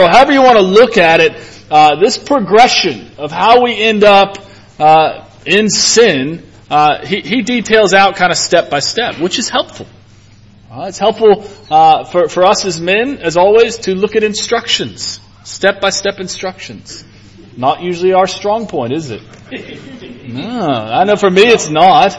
however you want to look at it, this progression of how we end up in sin, he details out kind of step by step, which is helpful. It's helpful for us as men, as always, to look at instructions, step by step instructions. Not usually our strong point, is it? No, I know for me it's not.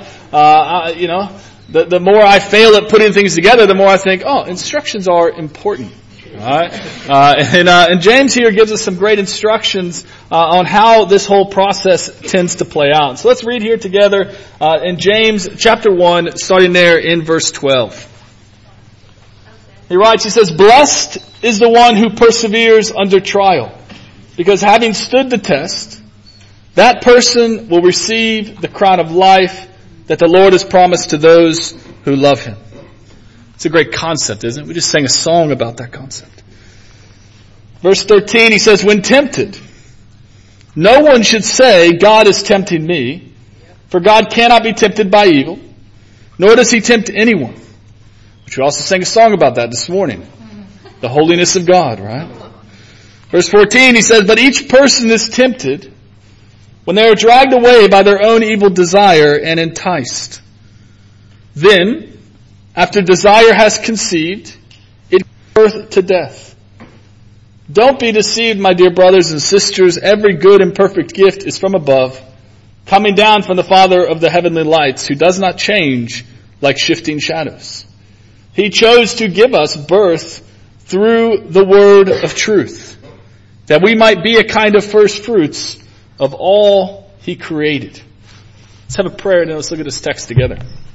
The more I fail at putting things together, the more I think, instructions are important. Alright? And James here gives us some great instructions on how this whole process tends to play out. So let's read here together in James chapter 1, starting there in verse 12. He writes, he says, "Blessed is the one who perseveres under trial, because having stood the test, that person will receive the crown of life that the Lord has promised to those who love Him." It's a great concept, isn't it? We just sang a song about that concept. Verse 13, he says, "When tempted, no one should say, 'God is tempting me,' for God cannot be tempted by evil, nor does He tempt anyone." Which we also sang a song about that this morning. The holiness of God, right? Verse 14, he says, "But each person is tempted when they are dragged away by their own evil desire and enticed. Then, after desire has conceived, it gives birth to death. Don't be deceived, my dear brothers and sisters. Every good and perfect gift is from above, coming down from the Father of the heavenly lights, who does not change like shifting shadows. He chose to give us birth through the word of truth, that we might be a kind of first fruits of all He created." Let's have a prayer and then let's look at this text together.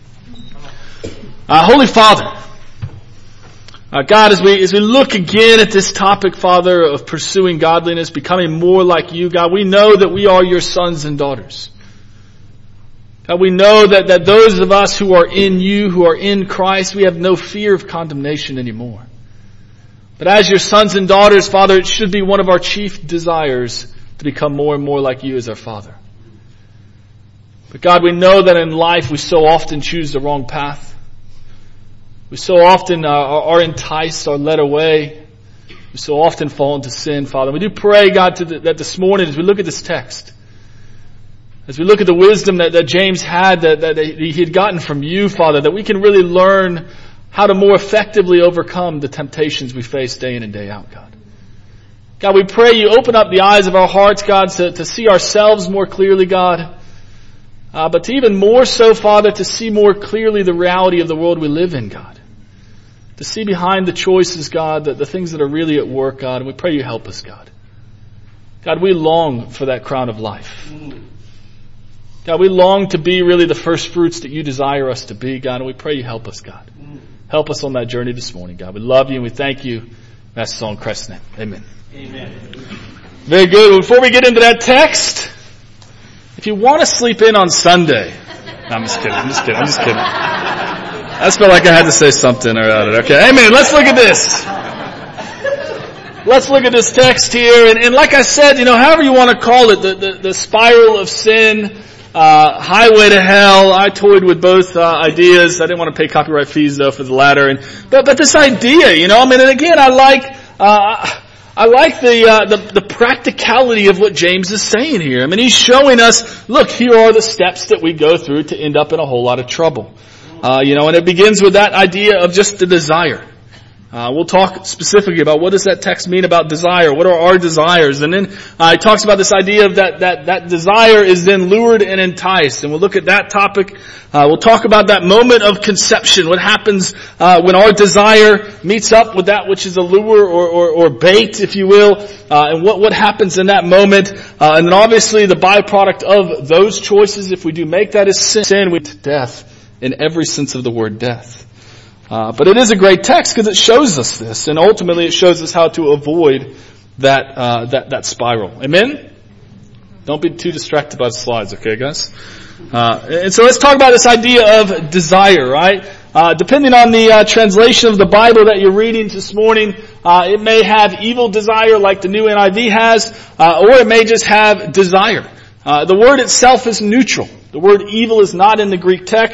Holy Father, God, as we look again at this topic, Father, of pursuing godliness, becoming more like You, God, we know that we are Your sons and daughters. God, we know that those of us who are in You, who are in Christ, we have no fear of condemnation anymore. But as Your sons and daughters, Father, it should be one of our chief desires to become more and more like You as our Father. But God, we know that in life we so often choose the wrong path. We so often are enticed or led away. We so often fall into sin, Father. We do pray, God, that this morning as we look at this text, as we look at the wisdom that James had, that he had gotten from You, Father, that we can really learn how to more effectively overcome the temptations we face day in and day out, God. God, we pray You open up the eyes of our hearts, God, to see ourselves more clearly, God. But to even more so, Father, to see more clearly the reality of the world we live in, God. To see behind the choices, God, the things that are really at work, God. And we pray You help us, God. God, we long for that crown of life. God, we long to be really the first fruits that You desire us to be, God, and we pray You help us, God. Help us on that journey this morning, God. We love You and we thank You. That's all in Christ's name. Amen. Amen. Very good. Before we get into that text, if you want to sleep in on Sunday, no, I'm just kidding. I just felt like I had to say something about it. Okay. Amen. Let's look at this. Let's look at this text here. And like I said, however you want to call it, the spiral of sin, highway to hell. I toyed with both ideas. I didn't want to pay copyright fees though for the latter. But this idea, and again, I like the practicality of what James is saying here. He's showing us, look, here are the steps that we go through to end up in a whole lot of trouble. And it begins with that idea of just the desire. We'll talk specifically about what does that text mean about desire. What are our desires? And then he talks about this idea of that desire is then lured and enticed. And we'll look at that topic. We'll talk about that moment of conception. What happens when our desire meets up with that which is a lure or bait, if you will. And what happens in that moment. And then obviously the byproduct of those choices, if we do make that, is sin, with death in every sense of the word death. But it is a great text because it shows us this, and ultimately it shows us how to avoid that spiral. Amen? Don't be too distracted by the slides, okay, guys? And so let's talk about this idea of desire, right? Depending on the translation of the Bible that you're reading this morning, it may have evil desire like the New NIV has, or it may just have desire. The word itself is neutral. The word evil is not in the Greek text.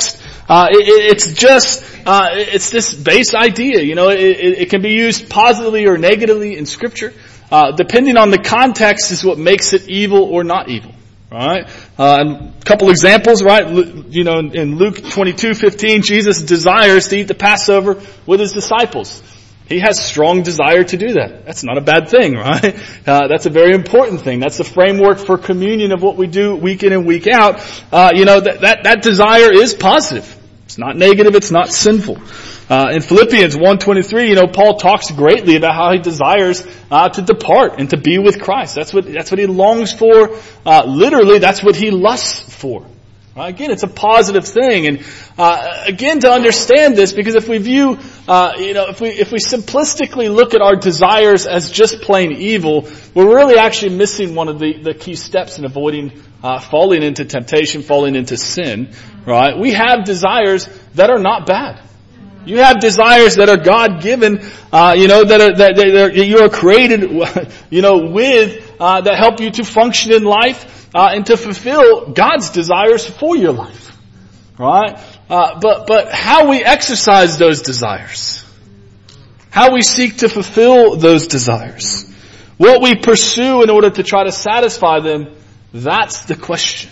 It's this base idea. It can be used positively or negatively in Scripture. Depending on the context is what makes it evil or not evil. Right? A couple examples, right? In Luke 22:15, Jesus desires to eat the Passover with his disciples. He has strong desire to do that. That's not a bad thing, right? That's a very important thing. That's the framework for communion of what we do week in and week out. That desire is positive. It's not negative. It's not sinful. In Philippians 1:23, Paul talks greatly about how he desires to depart and to be with Christ. That's what he longs for. Literally, that's what he lusts for. Again, it's a positive thing. And again, to understand this, because if we view, if we simplistically look at our desires as just plain evil, we're really actually missing one of the key steps in avoiding falling into temptation, falling into sin. Right? We have desires that are not bad. You have desires that are God-given, that you are created, with, that help you to function in life, and to fulfill God's desires for your life. Right? But how we exercise those desires, how we seek to fulfill those desires, what we pursue in order to try to satisfy them, that's the question.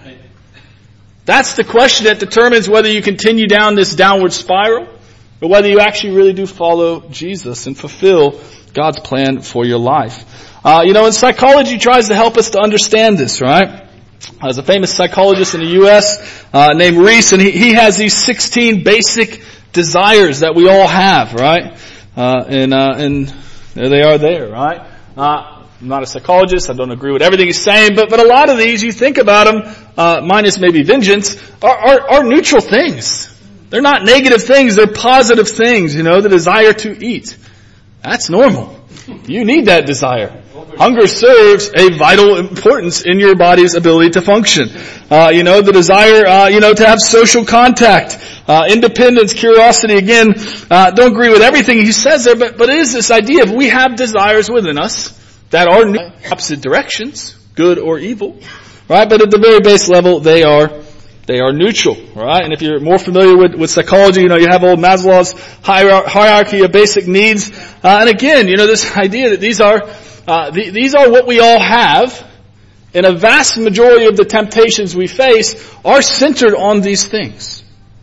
That's the question that determines whether you continue down this downward spiral, or whether you actually really do follow Jesus and fulfill God's plan for your life. And psychology tries to help us to understand this, right? There's a famous psychologist in the U.S. Named Reese, and he has these 16 basic desires that we all have, right? And there they are there, right? I'm not a psychologist. I don't agree with everything he's saying, but a lot of these, you think about them, minus maybe vengeance, are neutral things. They're not negative things. They're positive things. The desire to eat. That's normal. You need that desire. Hunger serves a vital importance in your body's ability to function. The desire, to have social contact, independence, curiosity. Again, don't agree with everything he says there, but it is this idea of we have desires within us that are in opposite directions, good or evil, right? But at the very base level, they are neutral, right? And if you're more familiar with psychology, you have old Maslow's hierarchy of basic needs. And again, this idea that these are what we all have, and a vast majority of the temptations we face are centered on these things.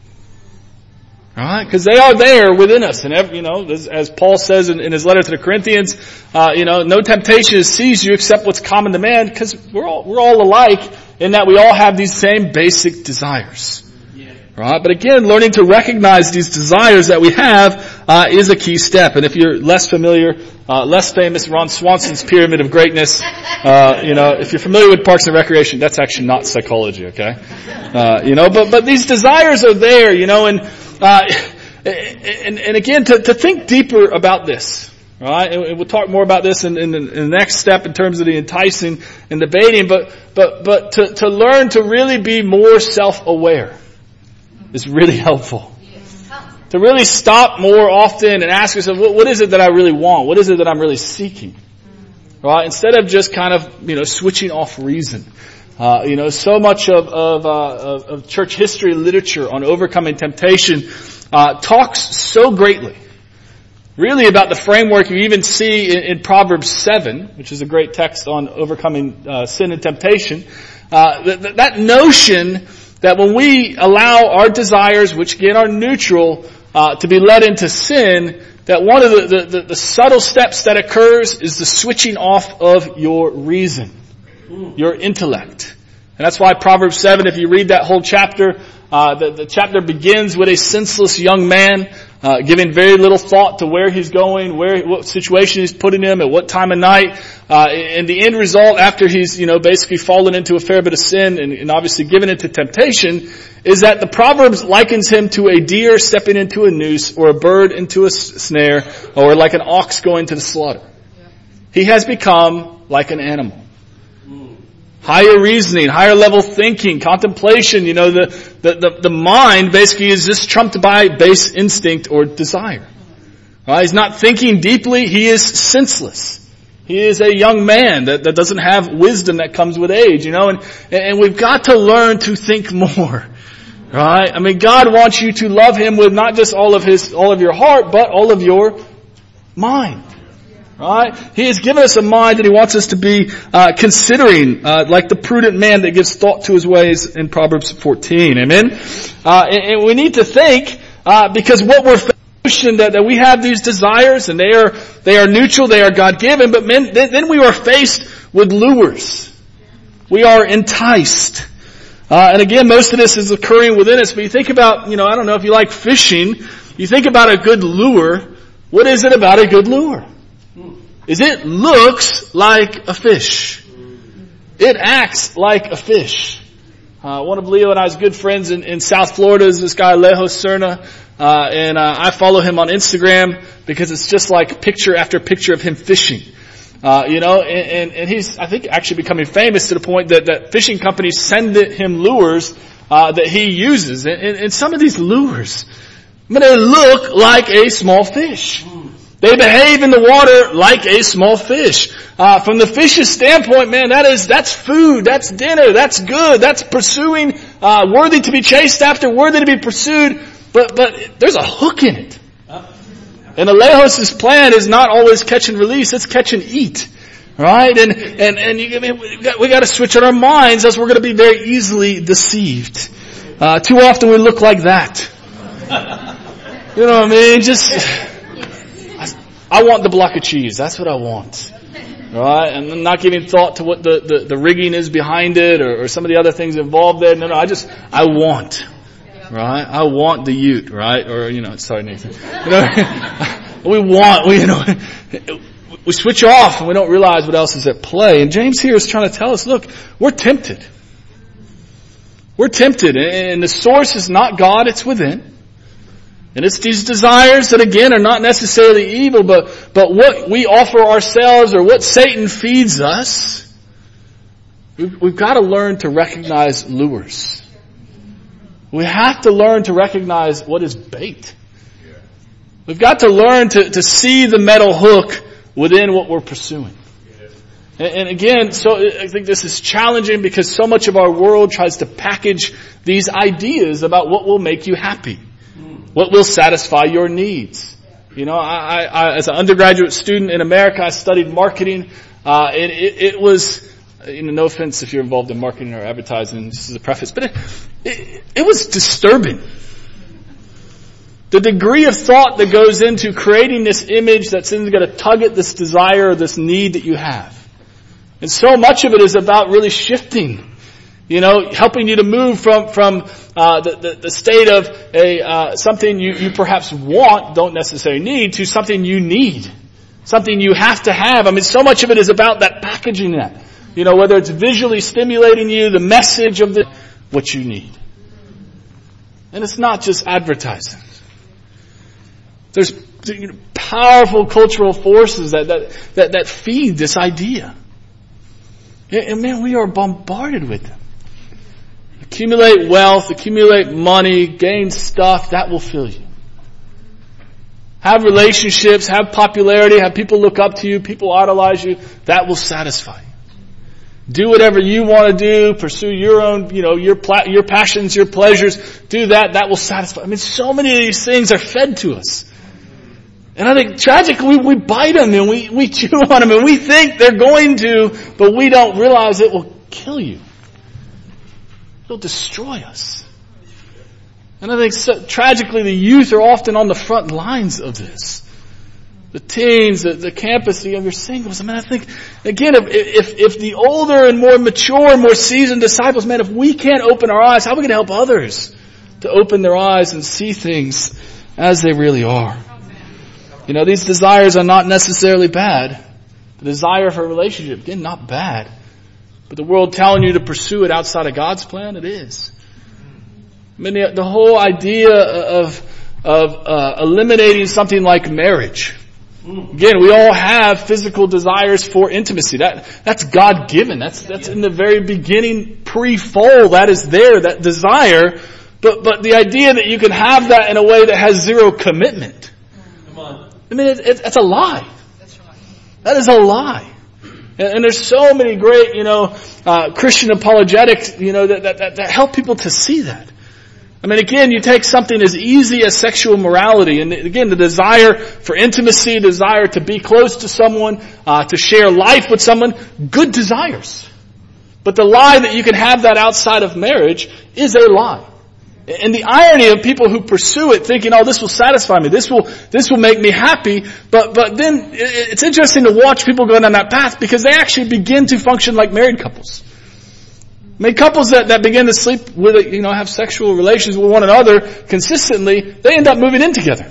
Alright? Because they are there within us. And as Paul says in his letter to the Corinthians, no temptation has seized you except what's common to man, because we're all alike in that we all have these same basic desires. Right? But again, learning to recognize these desires that we have is a key step. And if you're less familiar, less famous, Ron Swanson's Pyramid of Greatness, if you're familiar with Parks and Recreation, that's actually not psychology, okay? But these desires are there, and again, to think deeper about this. Right? And we'll talk more about this in the next step in terms of the enticing and debating, but to learn to really be more self-aware is really helpful. To really stop more often and ask yourself, what is it that I really want? What is it that I'm really seeking? Right? Instead of just kind of, switching off reason. So much of church history literature on overcoming temptation, talks so greatly, really about the framework you even see in Proverbs 7, which is a great text on overcoming sin and temptation. That notion that when we allow our desires, which again are neutral, to be led into sin, that one of the subtle steps that occurs is the switching off of your reason, your intellect. And that's why Proverbs 7, if you read that whole chapter, the chapter begins with a senseless young man, giving very little thought to where he's going, what situation he's putting him, at what time of night. And the end result, after he's, basically fallen into a fair bit of sin and obviously given into temptation, is that the Proverbs likens him to a deer stepping into a noose, or a bird into a snare, or like an ox going to the slaughter. He has become like an animal. Higher reasoning, higher level thinking, contemplation, the mind basically is just trumped by base instinct or desire. Right? He's not thinking deeply, he is senseless. He is a young man that doesn't have wisdom that comes with age, and we've got to learn to think more. Right? I mean, God wants you to love Him with not just all of your heart, but all of your mind. Right? He has given us a mind that He wants us to be considering, like the prudent man that gives thought to his ways in Proverbs 14. Amen? And we need to think, because what we're facing, that we have these desires, and they are neutral, they are God-given, but then we are faced with lures. We are enticed. And again, most of this is occurring within us, but you think about, I don't know if you like fishing, you think about a good lure. What is it about a good lure? Is it looks like a fish. It acts like a fish. One of Leo and I's good friends in South Florida is this guy, Lejo Serna. And I follow him on Instagram because it's just like picture after picture of him fishing. And he's, I think, actually becoming famous to the point that fishing companies send him lures, that he uses. And some of these lures, they look like a small fish. They behave in the water like a small fish. From the fish's standpoint, man, that's food, that's dinner, that's good, that's pursuing, worthy to be chased after, worthy to be pursued, but there's a hook in it. And Alejos' plan is not always catch and release, it's catch and eat. Right? We gotta switch on our minds, else we're gonna be very easily deceived. Too often we look like that. You know what I mean? I want the block of cheese. That's what I want. Right? And I'm not giving thought to what the rigging is behind it or some of the other things involved there. No, I want. Right? I want the ute, right? Or, sorry Nathan. We switch off and we don't realize what else is at play. And James here is trying to tell us, look, we're tempted. We're tempted. And the source is not God, it's within. And it's these desires that again are not necessarily evil, but what we offer ourselves or what Satan feeds us, we've got to learn to recognize lures. We have to learn to recognize what is bait. We've got to learn to see the metal hook within what we're pursuing. And again, so I think this is challenging because so much of our world tries to package these ideas about what will make you happy. What will satisfy your needs? I as an undergraduate student in America, I studied marketing. It was, no offense if you're involved in marketing or advertising, this is a preface, but it was disturbing. The degree of thought that goes into creating this image that's going to tug at this desire or this need that you have. And so much of it is about really shifting. Helping you to move from the state of something you perhaps want, don't necessarily need, to something you need. Something you have to have. I mean, so much of it is about that packaging that. Whether it's visually stimulating you, the message of what you need. And it's not just advertising. There's powerful cultural forces that feed this idea. And man, we are bombarded with them. Accumulate wealth, accumulate money, gain stuff, that will fill you. Have relationships, have popularity, have people look up to you, people idolize you, that will satisfy you. Do whatever you want to do, pursue your own, your passions, your pleasures, do that will satisfy. I mean, so many of these things are fed to us. And I think tragically we bite them and we chew on them and we think they're going to, but we don't realize it will kill you. It'll destroy us. And I think tragically the youth are often on the front lines of this. The teens, the campus, the younger singles. I mean, I think, again, if the older and more mature and more seasoned disciples, man, if we can't open our eyes, how are we going to help others to open their eyes and see things as they really are? These desires are not necessarily bad. The desire for a relationship, again, not bad. But the world telling you to pursue it outside of God's plan, it is. I mean, the whole idea of eliminating something like marriage. Again, we all have physical desires for intimacy. That's God-given. That's in the very beginning, pre-fall. That is there, that desire. But the idea that you can have that in a way that has zero commitment. Come on. I mean, it's a lie. That's right. That is a lie. And there's so many great, Christian apologetics, that help people to see that. I mean, again, you take something as easy as sexual morality, and again, the desire for intimacy, the desire to be close to someone, to share life with someone, good desires. But the lie that you can have that outside of marriage is a lie. And the irony of people who pursue it thinking, oh, this will satisfy me, this will make me happy, but then it's interesting to watch people go down that path because they actually begin to function like married couples. I mean, couples that begin to sleep with, have sexual relations with one another consistently, they end up moving in together.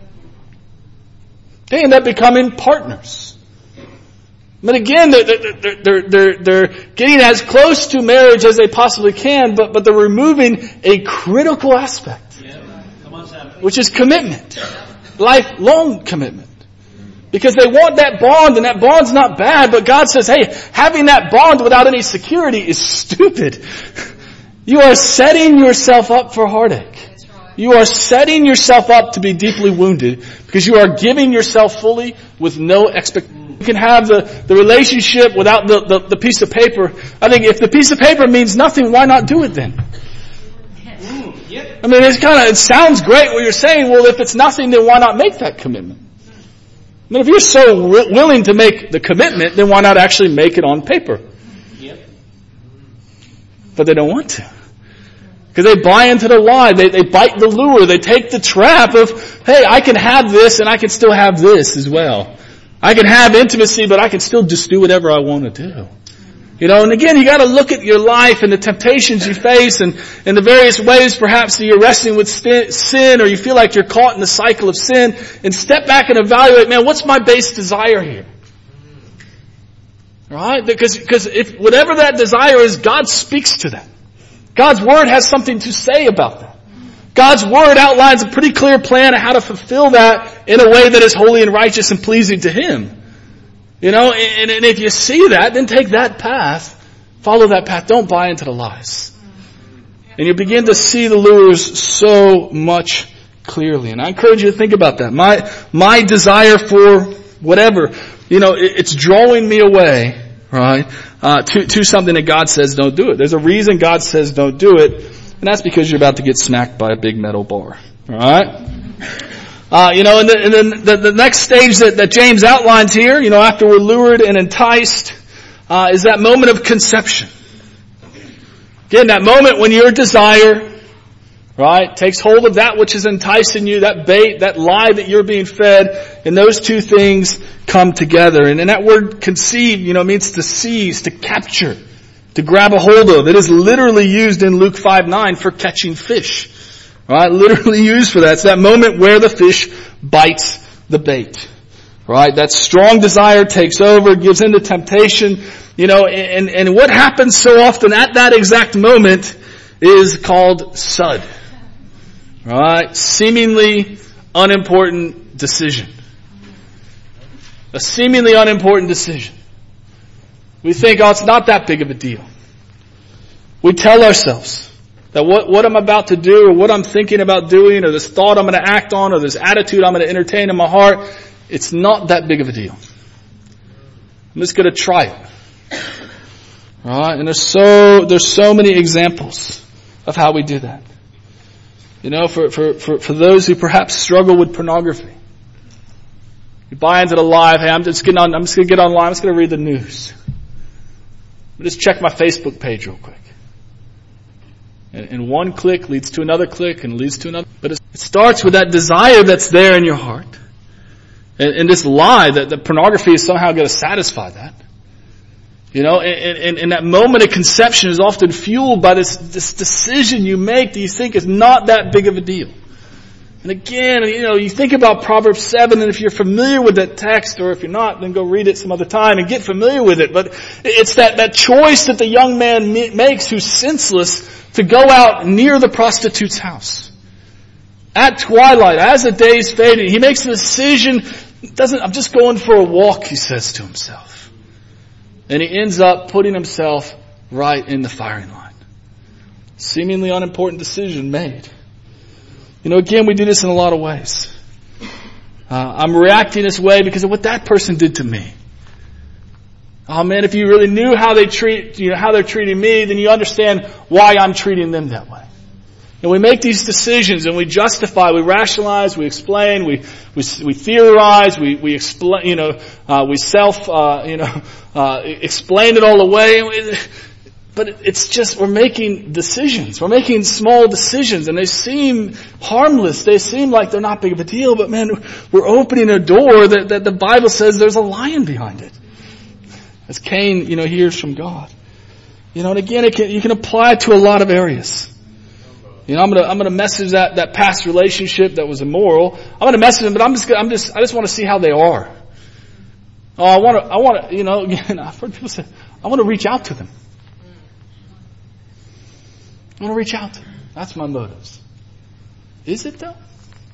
They end up becoming partners. But again, they're getting as close to marriage as they possibly can, but they're removing a critical aspect, which is commitment, lifelong commitment. Because they want that bond, and that bond's not bad, but God says, hey, having that bond without any security is stupid. You are setting yourself up for heartache. You are setting yourself up to be deeply wounded because you are giving yourself fully with no expectation. You can have the relationship without the piece of paper. I think if the piece of paper means nothing, why not do it then? I mean, it sounds great what you're saying. Well, if it's nothing, then why not make that commitment? I mean, if you're so willing to make the commitment, then why not actually make it on paper? But they don't want to. Because they buy into the lie. They bite the lure. They take the trap of, hey, I can have this and I can still have this as well. I can have intimacy, but I can still just do whatever I want to do. And again, you got to look at your life and the temptations you face and the various ways perhaps that you're wrestling with sin or you feel like you're caught in the cycle of sin and step back and evaluate, man, what's my base desire here? Right? Because if whatever that desire is, God speaks to that. God's Word has something to say about that. God's Word outlines a pretty clear plan of how to fulfill that in a way that is holy and righteous and pleasing to Him. And if you see that, then take that path, follow that path, don't buy into the lies. And you begin to see the lures so much clearly. And I encourage you to think about that. My desire for whatever, it's drawing me away, right, to something that God says don't do it. There's a reason God says don't do it, and that's because you're about to get smacked by a big metal bar. Alright? And then the next stage that James outlines here, after we're lured and enticed, is that moment of conception. Again, that moment when your desire, right, takes hold of that which is enticing you, that bait, that lie that you're being fed, and those two things come together. And that word conceive, means to seize, to capture, to grab a hold of. It is literally used in Luke 5:9 for catching fish. Right, literally used for that. It's that moment where the fish bites the bait. Right, that strong desire takes over, gives in to temptation. And what happens so often at that exact moment is called SUD. Right, seemingly unimportant decision. A seemingly unimportant decision. We think, it's not that big of a deal. We tell ourselves that what I'm about to do or what I'm thinking about doing or this thought I'm going to act on or this attitude I'm going to entertain in my heart, it's not that big of a deal. I'm just going to try it. Alright? And there's so many examples of how we do that. For those who perhaps struggle with pornography. You buy into the lie, hey, I'm just going to get online, I'm just going to read the news. I'll just check my Facebook page real quick. And one click leads to another click and leads to another. But it starts with that desire that's there in your heart. And this lie that pornography is somehow going to satisfy that. And that moment of conception is often fueled by this decision you make that you think is not that big of a deal. And again, you think about Proverbs 7, and if you're familiar with that text, or if you're not, then go read it some other time and get familiar with it. But it's that choice that the young man makes who's senseless to go out near the prostitute's house. At twilight, as the day's fading, he makes the decision, I'm just going for a walk, he says to himself. And he ends up putting himself right in the firing line. Seemingly unimportant decision made. Again, we do this in a lot of ways. I'm reacting this way because of what that person did to me. Oh man, if you really knew how they're treating me, then you understand why I'm treating them that way. And we make these decisions and we justify, we rationalize, we explain, we theorize, we explain, we explain it all away. But it's just, we're making decisions. We're making small decisions and they seem harmless. They seem like they're not big of a deal, but man, we're opening a door that the Bible says there's a lion behind it. As Cain, hears from God. And again, you can apply it to a lot of areas. I'm gonna message that past relationship that was immoral. I'm gonna message them, but I just want to see how they are. Oh, I want to, again, I've heard people say, I want to reach out to them. I want to reach out to them. That's my motives. Is it though?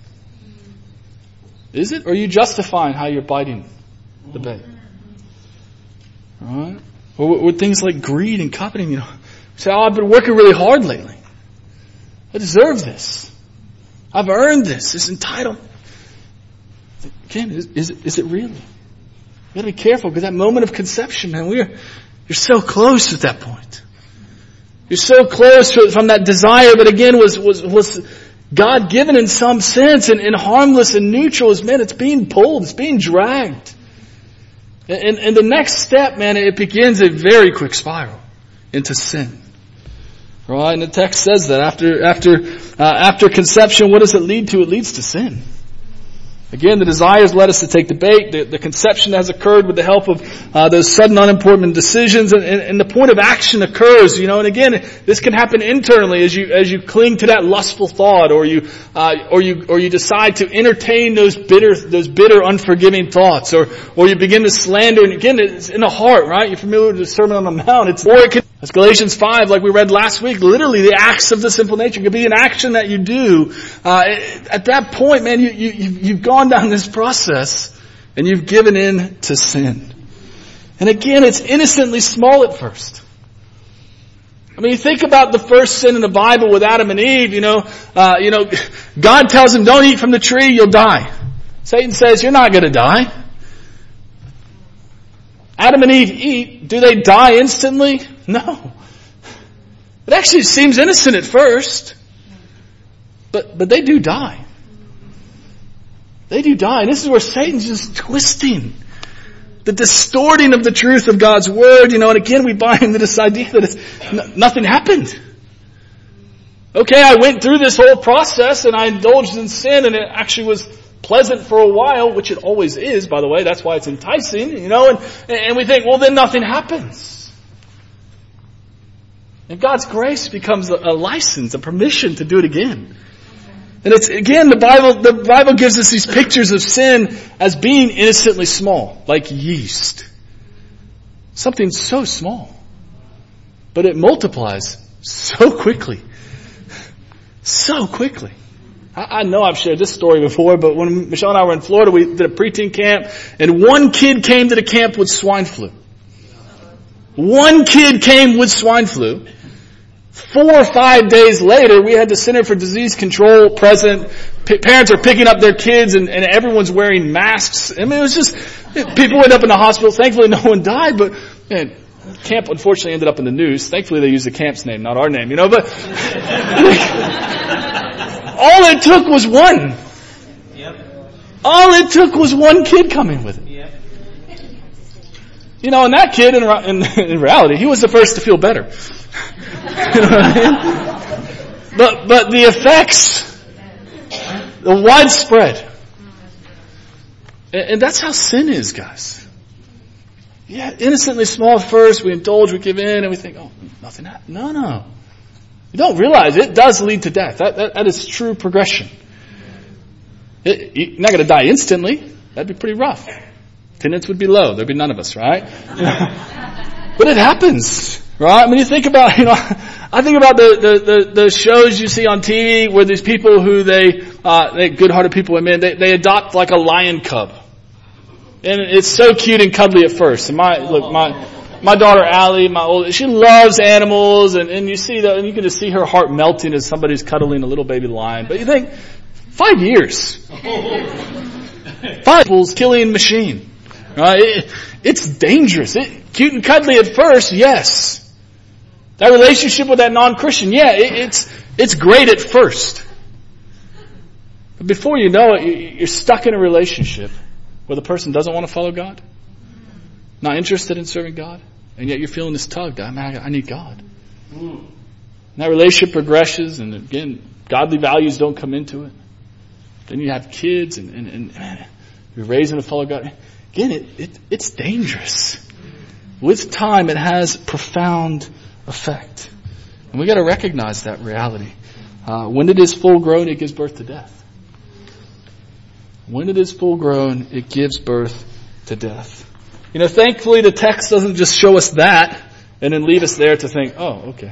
Is it? Or are you justifying how you're biting the bait? Alright? Or with things like greed and coveting, say, I've been working really hard lately. I deserve this. I've earned this. It's entitled. Again, is it really? You gotta be careful because that moment of conception, man, you're so close at that point. You're so close from that desire that again was God given in some sense and harmless and neutral as man, it's being pulled, it's being dragged. And the next step, man, it begins a very quick spiral into sin. Right? And the text says that after conception, what does it lead to? It leads to sin. Again, the desires led us to take the bait. The conception has occurred with the help of those sudden unimportant decisions, and the point of action occurs. And again, this can happen internally as you cling to that lustful thought, or you decide to entertain those bitter, unforgiving thoughts, or you begin to slander. And again, it's in the heart, right? You're familiar with the Sermon on the Mount. As Galatians 5, like we read last week, literally the acts of the sinful nature could be an action that you do. At that point, man, you've gone down this process and you've given in to sin. And again, it's innocently small at first. I mean, you think about the first sin in the Bible with Adam and Eve, God tells them, don't eat from the tree, you'll die. Satan says, you're not gonna die. Adam and Eve eat. Do they die instantly? No. It actually seems innocent at first. But they do die. They do die. And this is where Satan's just twisting. The distorting of the truth of God's Word, and again we buy into this idea that nothing happened. Okay, I went through this whole process and I indulged in sin and it actually was pleasant for a while, which it always is, by the way. That's why it's enticing, and we think, well, then nothing happens. And God's grace becomes a license, a permission to do it again. And it's, again, the Bible gives us these pictures of sin as being innocently small, like yeast. Something so small. But it multiplies so quickly. So quickly. I know I've shared this story before, but when Michelle and I were in Florida, we did a preteen camp, and one kid came to the camp with swine flu. One kid came with swine flu. 4 or 5 days later, we had the Center for Disease Control present. Parents are picking up their kids, and everyone's wearing masks. I mean, it was just, people ended up in the hospital. Thankfully, no one died, but camp unfortunately ended up in the news. Thankfully, they used the camp's name, not our name, but all it took was one. Yep. All it took was one kid coming with it. Yep. And that kid, in reality, he was the first to feel better. You know what I mean? But the effects, the widespread. And that's how sin is, guys. Yeah, innocently small at first, we indulge, we give in, and we think, oh, nothing happened. No. You don't realize it does lead to death. That is true progression. You're not going to die instantly. That'd be pretty rough. Attendance would be low. There'd be none of us, right? But it happens, right? I mean, you think about, I think about the shows you see on TV where these people who they good-hearted people, they adopt like a lion cub. And it's so cute and cuddly at first. And my daughter Allie, she loves animals, and you see and you can just see her heart melting as somebody's cuddling a little baby lion. But you think, 5 years. 5 years killing machine. Right? It's dangerous. Cute and cuddly at first, yes. That relationship with that non-Christian, yeah, it's great at first. But before you know it, you're stuck in a relationship where the person doesn't want to follow God, not interested in serving God, and yet you're feeling this tug. I need God. And that relationship progresses, and again, godly values don't come into it. Then you have kids, and you're raising to follow God. Again, it's dangerous. With time, it has profound effect. And we got to recognize that reality. When it is full grown, it gives birth to death. When it is full grown, it gives birth to death. You know, thankfully the text doesn't just show us that and then leave us there to think, oh, okay.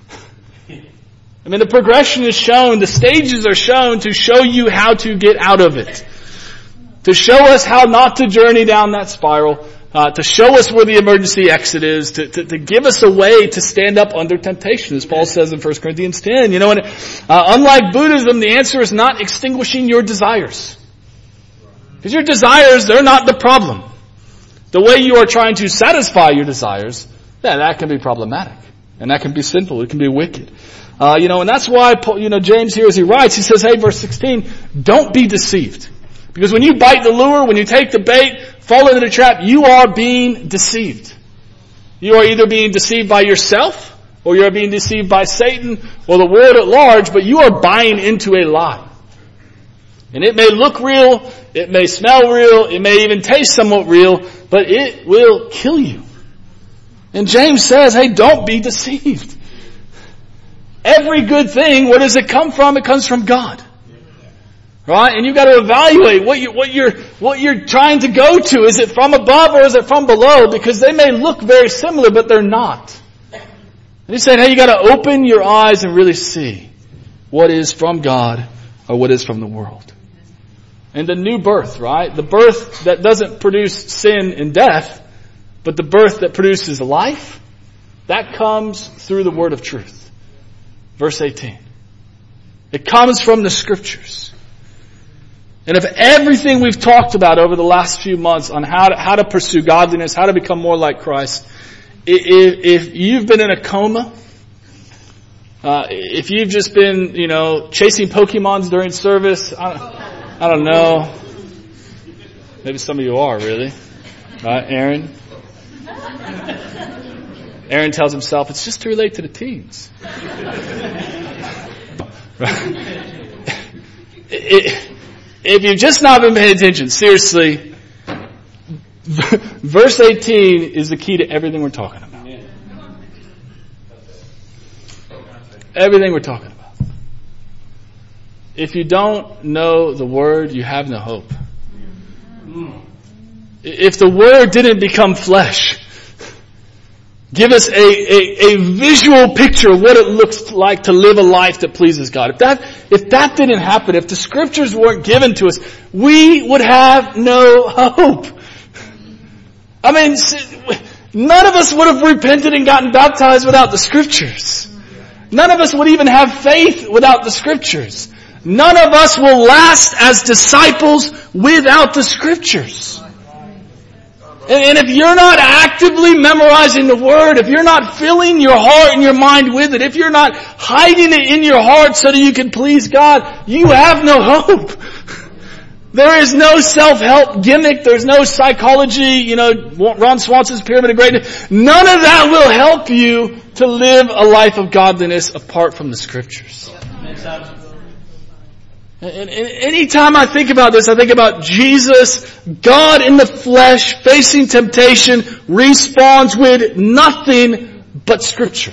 I mean, the progression is shown, the stages are shown to show you how to get out of it. To show us how not to journey down that spiral. To show us where the emergency exit is. To give us a way to stand up under temptation, as Paul says in 1 Corinthians 10. You know, and unlike Buddhism, the answer is not extinguishing your desires. Because your desires, they're not the problem. The way you are trying to satisfy your desires, yeah, that can be problematic. And that can be sinful. It can be wicked. And that's why, James here as he writes, he says, hey, verse 16, don't be deceived. Because when you bite the lure, when you take the bait, fall into the trap, you are being deceived. You are either being deceived by yourself, or you are being deceived by Satan, or the world at large, but you are buying into a lie. And it may look real, it may smell real, it may even taste somewhat real, but it will kill you. And James says, hey, don't be deceived. Every good thing, where does it come from? It comes from God. Right? And you've got to evaluate what you're trying to go to. Is it from above or is it from below? Because they may look very similar, but they're not. And he's saying, hey, you got to open your eyes and really see what is from God or what is from the world. And the new birth, right? The birth that doesn't produce sin and death, but the birth that produces life, that comes through the word of truth. Verse 18. It comes from the Scriptures. And if everything we've talked about over the last few months on how to pursue godliness, how to become more like Christ, if you've been in a coma, if you've just been, chasing Pokemons during service, I don't know. Maybe some of you are, really. Right, Aaron? Aaron tells himself, it's just too late to the teens. If you've just not been paying attention, seriously, verse 18 is the key to everything we're talking about. Everything we're talking about. If you don't know the Word, you have no hope. If the Word didn't become flesh, give us a visual picture of what it looks like to live a life that pleases God. If that didn't happen, if the Scriptures weren't given to us, we would have no hope. I mean, none of us would have repented and gotten baptized without the Scriptures. None of us would even have faith without the Scriptures. None of us will last as disciples without the Scriptures. And if you're not actively memorizing the Word, if you're not filling your heart and your mind with it, if you're not hiding it in your heart so that you can please God, you have no hope. There is no self-help gimmick. There's no psychology, Ron Swanson's Pyramid of Greatness. None of that will help you to live a life of godliness apart from the Scriptures. And anytime I think about this, I think about Jesus, God in the flesh, facing temptation, responds with nothing but Scripture.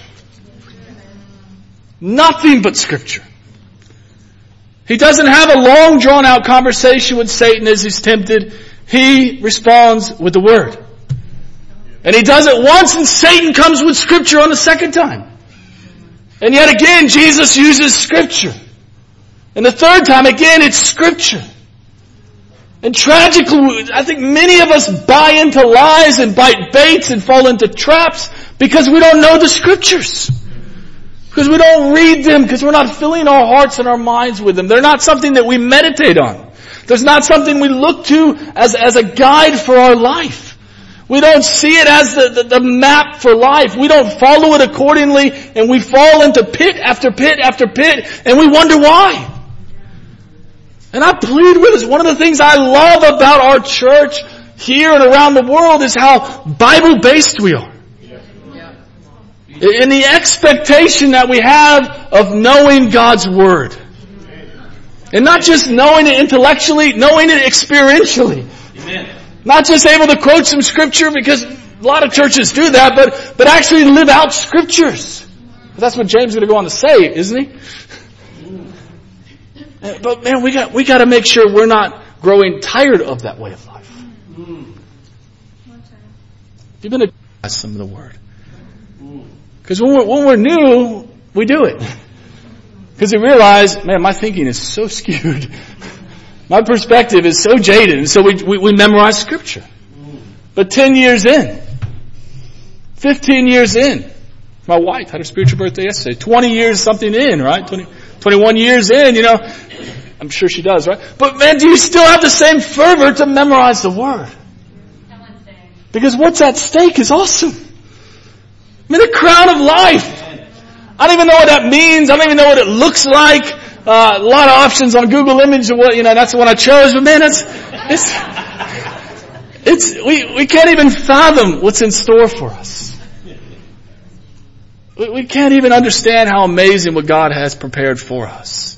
Nothing but Scripture. He doesn't have a long drawn out conversation with Satan as he's tempted. He responds with the Word. And he does it once and Satan comes with Scripture on the second time. And yet again, Jesus uses Scripture. And the third time, again, it's Scripture. And tragically, I think many of us buy into lies and bite baits and fall into traps because we don't know the Scriptures. Because we don't read them, because we're not filling our hearts and our minds with them. They're not something that we meditate on. There's not something we look to as a guide for our life. We don't see it as the map for life. We don't follow it accordingly, and we fall into pit after pit after pit, and we wonder why. And I plead with us, one of the things I love about our church here and around the world is how Bible-based we are. And the expectation that we have of knowing God's Word. And not just knowing it intellectually, knowing it experientially. Amen. Not just able to quote some Scripture, because a lot of churches do that, but actually live out Scriptures. That's what James is going to go on to say, isn't he? But man, we got to make sure we're not growing tired of that way of life. You've been to some of the Word. Because when we're new, we do it. Because we realize, man, my thinking is so skewed. My perspective is so jaded. And so we memorize Scripture. But 10 years in, 15 years in, my wife had her spiritual birthday yesterday. 20 years something in, right? 21 years in, I'm sure she does, right? But man, do you still have the same fervor to memorize the Word? Because what's at stake is awesome. I mean, the crown of life. I don't even know what that means. I don't even know what it looks like. A lot of options on Google Image, that's the one I chose. But man, we can't even fathom what's in store for us. We can't even understand how amazing what God has prepared for us.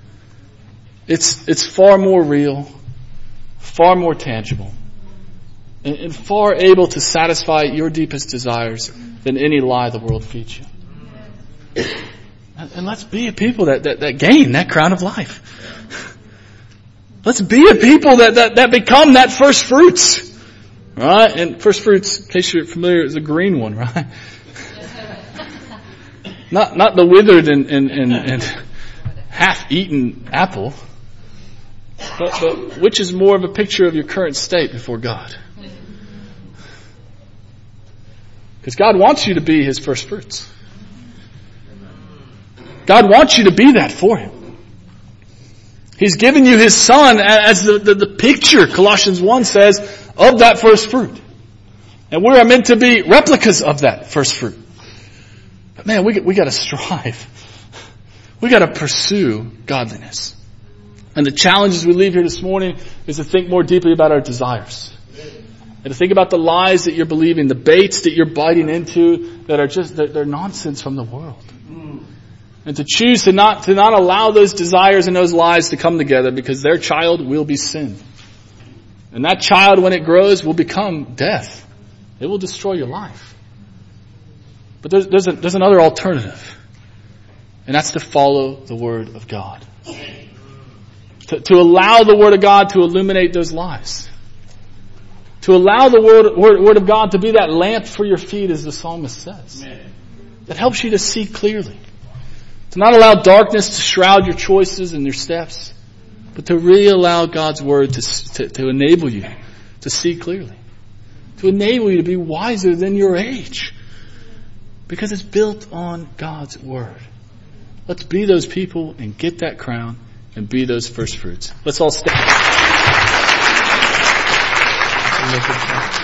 It's far more real, far more tangible, and far able to satisfy your deepest desires than any lie the world feeds you. And let's be a people that gain that crown of life. Let's be a people that become that first fruits. Right? And first fruits, in case you're familiar, is a green one, right? Not the withered and half-eaten apple. But which is more of a picture of your current state before God. Because God wants you to be His first fruits. God wants you to be that for Him. He's given you His Son as the picture, Colossians 1 says, of that first fruit. And we are meant to be replicas of that first fruit. But man, we got to strive. We got to pursue godliness. And the challenge as we leave here this morning is to think more deeply about our desires. And to think about the lies that you're believing, the baits that you're biting into that are they're nonsense from the world. And to choose to not allow those desires and those lies to come together, because their child will be sin. And that child, when it grows, will become death. It will destroy your life. But there's another alternative. And that's to follow the Word of God. To allow the Word of God to illuminate those lies. To allow the Word of God to be that lamp for your feet, as the psalmist says. That helps you to see clearly. To not allow darkness to shroud your choices and your steps, but to really allow God's Word to enable you to see clearly. To enable you to be wiser than your age. Because it's built on God's Word. Let's be those people and get that crown and be those first fruits. Let's all stand.